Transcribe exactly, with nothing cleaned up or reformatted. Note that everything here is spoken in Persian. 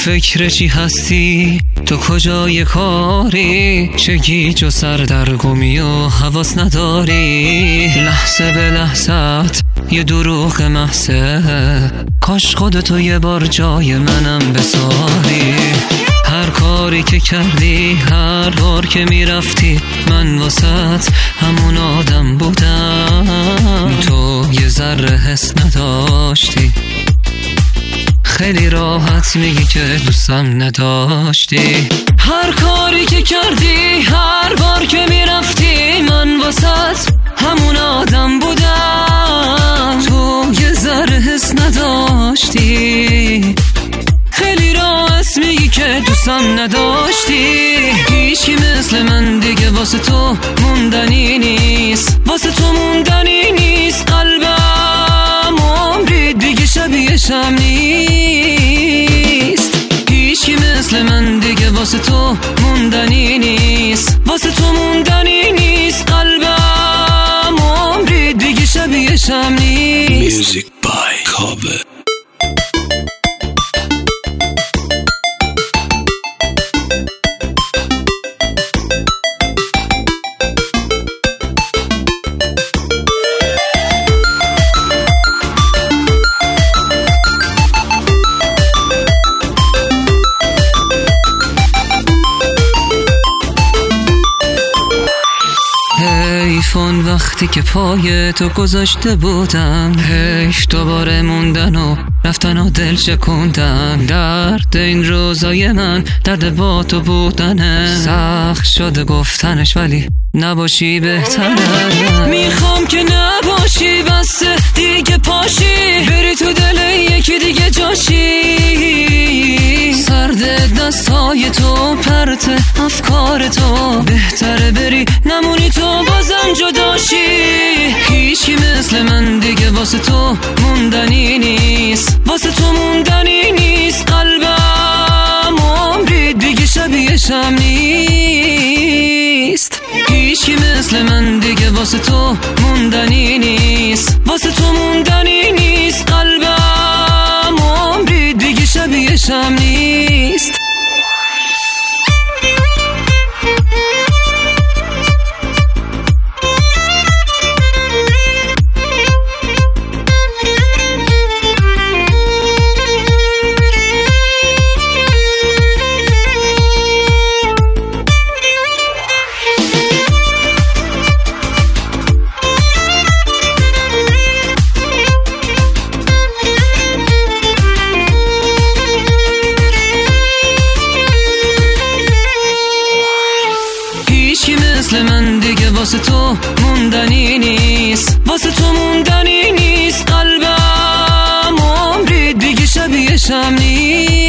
فکر چی هستی؟ تو کجای کاری؟ چه گیج و سردرگمی و حواس نداری؟ لحظه به لحظت یه دروغ محضه، کاش خودتو یه بار جای منم بساری. هر کاری که کردی، هر بار که میرفتی، من واسط همون آدم بودم. تو یه ذره حس نداشتی، خیلی راحت میگی که دوستم نداشتی. هر کاری که کردی، هر بار که میرفتی، من واسط همون آدم بودم. تو یه ذره حس نداشتی، خیلی راحت میگی که دوستم نداشتی. هیچی مثل من دیگه واسه تو موندنی نیست، واسه تو موندنی نیست. قلبم عمری دیگه شبیه شم نیست. هیچی مثل من دیگه واسه تو موندنی نیست، واسه تو موندنی نیست. قلبم عمری دیگه شبیه شم نیست. Music by Kobe. حیفون وقتی که پای تو گذاشته بودم، حیف دوباره موندن و رفتن و دل شکوندن. درد این روزای من درد با تو بودنه، سخت شده گفتنش ولی نباشی بهتره. میخوام که نباشی، بس دیگه پاشی، بری تو دل یکی دیگه جاشی. سرد دستای تو، پرت افکار تو، بهتره بری نمونی تو بازم جداشی. هیچی مثل من دیگه واسه تو موندنی نیست، واسه تو موندنی نیست. قلبم عمری دیگه شبیه شم نیست. هیچی مثل من دیگه واسه تو موندنی نیست، واسه تو موندنی نیست. قلبم عمری دیگه شبیه شم نیست. مثل من دیگه واسه تو موندنی نیست، واسه تو موندنی نیست. قلبم عمری دیگه شبیه شم نیست.